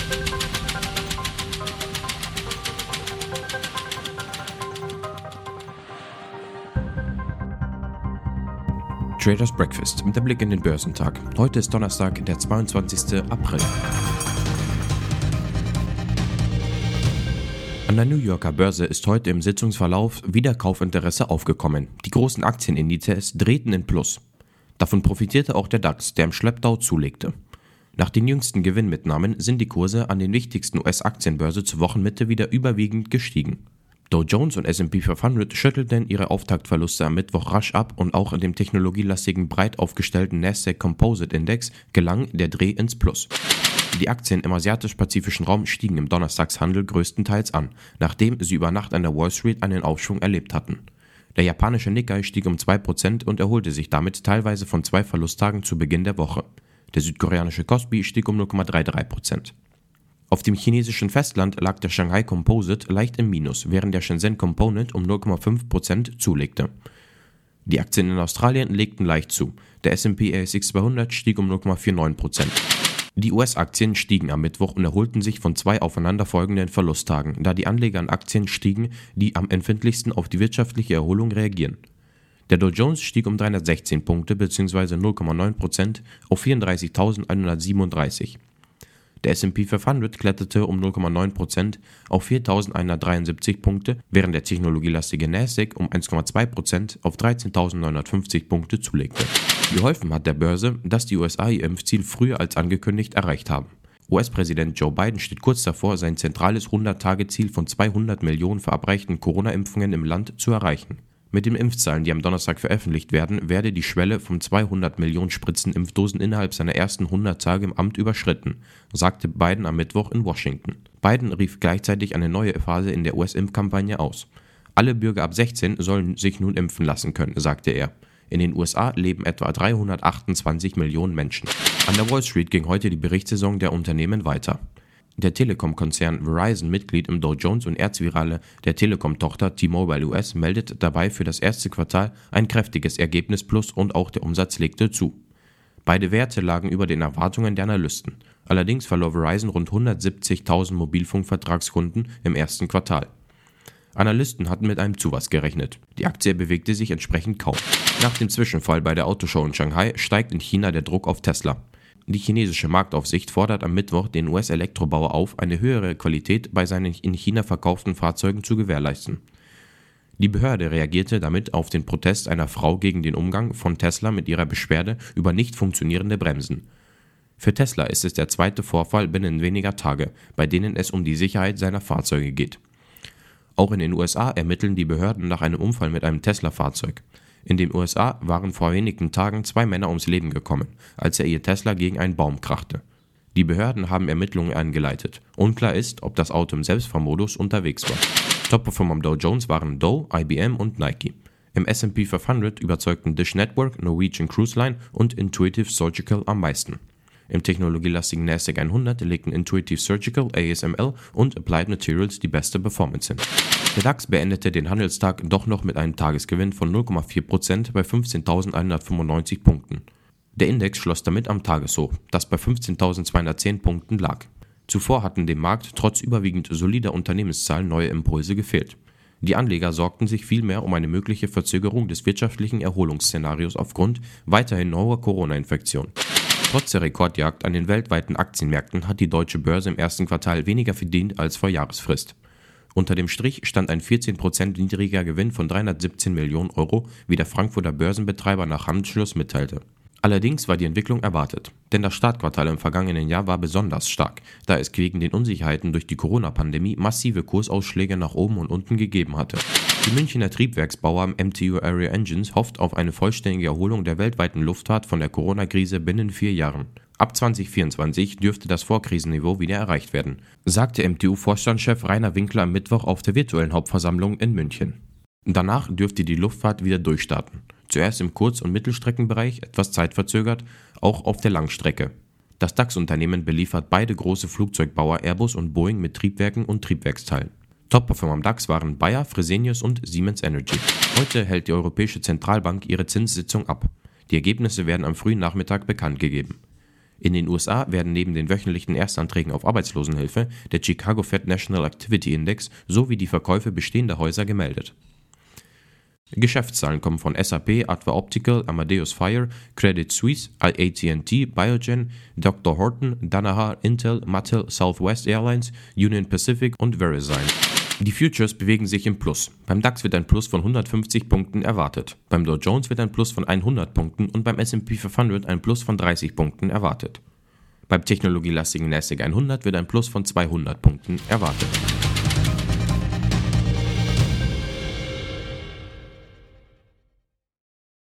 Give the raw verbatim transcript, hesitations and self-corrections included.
Traders Breakfast mit der Blick in den Börsentag. Heute ist Donnerstag, der zweiundzwanzigster April. An der New Yorker Börse ist heute im Sitzungsverlauf wieder Kaufinteresse aufgekommen. Die großen Aktienindizes drehten in Plus. Davon profitierte auch der DAX, der im Schlepptau zulegte. Nach den jüngsten Gewinnmitnahmen sind die Kurse an den wichtigsten U S-Aktienbörsen zur Wochenmitte wieder überwiegend gestiegen. Dow Jones und S and P fünfhundert schüttelten ihre Auftaktverluste am Mittwoch rasch ab und auch in dem technologielastigen, breit aufgestellten Nasdaq Composite Index gelang der Dreh ins Plus. Die Aktien im asiatisch-pazifischen Raum stiegen im Donnerstagshandel größtenteils an, nachdem sie über Nacht an der Wall Street einen Aufschwung erlebt hatten. Der japanische Nikkei stieg um zwei Prozent und erholte sich damit teilweise von zwei Verlusttagen zu Beginn der Woche. Der südkoreanische Kospi stieg um null Komma dreiunddreißig Prozent. Auf dem chinesischen Festland lag der Shanghai Composite leicht im Minus, während der Shenzhen Component um null Komma fünf Prozent zulegte. Die Aktien in Australien legten leicht zu. Der S and P A S X zweihundert stieg um null Komma neunundvierzig Prozent. Die U S-Aktien stiegen am Mittwoch und erholten sich von zwei aufeinanderfolgenden Verlusttagen, da die Anleger an Aktien stiegen, die am empfindlichsten auf die wirtschaftliche Erholung reagieren. Der Dow Jones stieg um dreihundertsechzehn Punkte bzw. null Komma neun Prozent auf vierunddreißigtausendeinhundertsiebenunddreißig. Der S and P fünfhundert kletterte um null Komma neun Prozent auf viertausendeinhundertdreiundsiebzig Punkte, während der technologielastige Nasdaq um eins Komma zwei Prozent auf dreizehntausendneunhundertfünfzig Punkte zulegte. Geholfen hat der Börse, dass die U S A ihr Impfziel früher als angekündigt erreicht haben. U S-Präsident Joe Biden steht kurz davor, sein zentrales hundert-Tage-Ziel von zweihundert Millionen verabreichten Corona-Impfungen im Land zu erreichen. Mit den Impfzahlen, die am Donnerstag veröffentlicht werden, werde die Schwelle von zweihundert Millionen Spritzen Impfdosen innerhalb seiner ersten hundert Tage im Amt überschritten, sagte Biden am Mittwoch in Washington. Biden rief gleichzeitig eine neue Phase in der U S-Impfkampagne aus. Alle Bürger ab sechzehn sollen sich nun impfen lassen können, sagte er. In den U S A leben etwa dreihundertachtundzwanzig Millionen Menschen. An der Wall Street ging heute die Berichtssaison der Unternehmen weiter. Der Telekom-Konzern Verizon, Mitglied im Dow Jones und Erzvirale der Telekom-Tochter T-Mobile U S, meldet dabei für das erste Quartal ein kräftiges Ergebnis plus und auch der Umsatz legte zu. Beide Werte lagen über den Erwartungen der Analysten. Allerdings verlor Verizon rund hundertsiebzigtausend Mobilfunkvertragskunden im ersten Quartal. Analysten hatten mit einem Zuwachs gerechnet. Die Aktie bewegte sich entsprechend kaum. Nach dem Zwischenfall bei der Autoshow in Shanghai steigt in China der Druck auf Tesla. Die chinesische Marktaufsicht fordert am Mittwoch den U S-Elektrobauer auf, eine höhere Qualität bei seinen in China verkauften Fahrzeugen zu gewährleisten. Die Behörde reagierte damit auf den Protest einer Frau gegen den Umgang von Tesla mit ihrer Beschwerde über nicht funktionierende Bremsen. Für Tesla ist es der zweite Vorfall binnen weniger Tage, bei denen es um die Sicherheit seiner Fahrzeuge geht. Auch in den U S A ermitteln die Behörden nach einem Unfall mit einem Tesla-Fahrzeug. In den U S A waren vor wenigen Tagen zwei Männer ums Leben gekommen, als er ihr Tesla gegen einen Baum krachte. Die Behörden haben Ermittlungen eingeleitet. Unklar ist, ob das Auto im Selbstfahrmodus unterwegs war. Top-Performer am Dow Jones waren Dow, I B M und Nike. Im S and P fünfhundert überzeugten Dish Network, Norwegian Cruise Line und Intuitive Surgical am meisten. Im technologielastigen Nasdaq hundert legten Intuitive Surgical, A S M L und Applied Materials die beste Performance hin. Der DAX beendete den Handelstag doch noch mit einem Tagesgewinn von null Komma vier Prozent bei fünfzehntausendeinhundertfünfundneunzig Punkten. Der Index schloss damit am Tageshoch, das bei fünfzehntausendzweihundertzehn Punkten lag. Zuvor hatten dem Markt trotz überwiegend solider Unternehmenszahlen neue Impulse gefehlt. Die Anleger sorgten sich vielmehr um eine mögliche Verzögerung des wirtschaftlichen Erholungsszenarios aufgrund weiterhin hoher Corona-Infektionen. Trotz der Rekordjagd an den weltweiten Aktienmärkten hat die deutsche Börse im ersten Quartal weniger verdient als vor Jahresfrist. Unter dem Strich stand ein vierzehn Prozent niedriger Gewinn von dreihundertsiebzehn Millionen Euro, wie der Frankfurter Börsenbetreiber nach Handelsschluss mitteilte. Allerdings war die Entwicklung erwartet, denn das Startquartal im vergangenen Jahr war besonders stark, da es wegen den Unsicherheiten durch die Corona-Pandemie massive Kursausschläge nach oben und unten gegeben hatte. Die Münchner Triebwerksbauer M T U Area Engines hofft auf eine vollständige Erholung der weltweiten Luftfahrt von der Corona-Krise binnen vier Jahren. Ab zwanzig vierundzwanzig dürfte das Vorkrisenniveau wieder erreicht werden, sagte M T U-Vorstandschef Rainer Winkler am Mittwoch auf der virtuellen Hauptversammlung in München. Danach dürfte die Luftfahrt wieder durchstarten. Zuerst im Kurz- und Mittelstreckenbereich, etwas zeitverzögert, auch auf der Langstrecke. Das DAX-Unternehmen beliefert beide große Flugzeugbauer Airbus und Boeing mit Triebwerken und Triebwerksteilen. Top-Performer am DAX waren Bayer, Fresenius und Siemens Energy. Heute hält die Europäische Zentralbank ihre Zinssitzung ab. Die Ergebnisse werden am frühen Nachmittag bekannt gegeben. In den U S A werden neben den wöchentlichen Erstanträgen auf Arbeitslosenhilfe der Chicago Fed National Activity Index sowie die Verkäufe bestehender Häuser gemeldet. Geschäftszahlen kommen von S A P, Adva Optical, Amadeus Fire, Credit Suisse, A T and T, Biogen, Doktor Horton, Danaher, Intel, Mattel, Southwest Airlines, Union Pacific und Verisign. Die Futures bewegen sich im Plus. Beim DAX wird ein Plus von hundertfünfzig Punkten erwartet. Beim Dow Jones wird ein Plus von hundert Punkten und beim S and P fünfhundert ein Plus von dreißig Punkten erwartet. Beim technologielastigen Nasdaq hundert wird ein Plus von zweihundert Punkten erwartet.